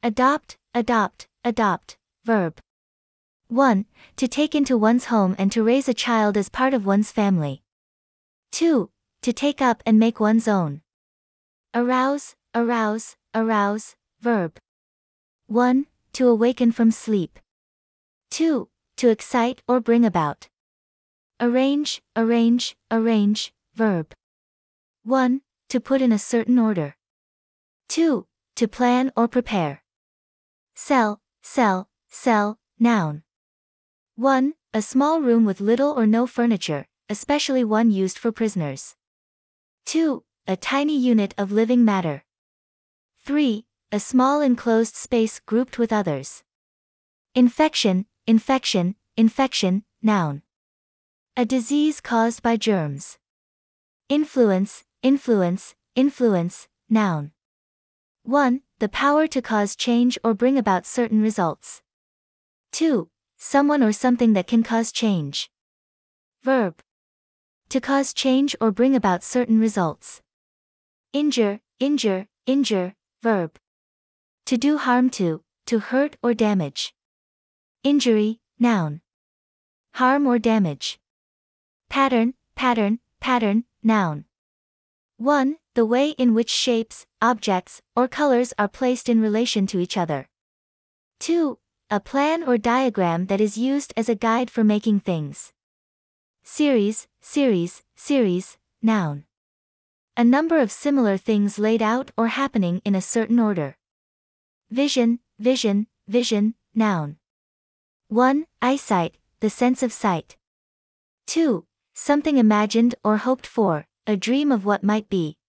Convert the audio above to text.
Adopt, adopt, adopt, verb. 1. To take into one's home and to raise a child as part of one's family. 2. To take up and make one's own. Arouse, arouse, arouse, verb. 1. To awaken from sleep. 2. To excite or bring about. Arrange, arrange, arrange, verb. 1. To put in a certain order. 2. To plan or prepare. Cell, cell, cell, noun. 1. A small room with little or no furniture, especially one used for prisoners. 2. A tiny unit of living matter. 3. A small enclosed space grouped with others. Infection, infection, infection, noun. A disease caused by germs. Influence, influence, influence, noun. 1. The power to cause change or bring about certain results. 2. Someone or something that can cause change. Verb. To cause change or bring about certain results. Injure, injure, injure, verb. To do harm to hurt or damage. Injury, noun. Harm or damage. Pattern, pattern, pattern, noun. 1. The way in which shapes, objects, or colors are placed in relation to each other. 2. A plan or diagram that is used as a guide for making things. Series, series, series, noun. A number of similar things laid out or happening in a certain order. Vision, vision, vision, noun. 1. Eyesight, the sense of sight. 2. Something imagined or hoped for, a dream of what might be.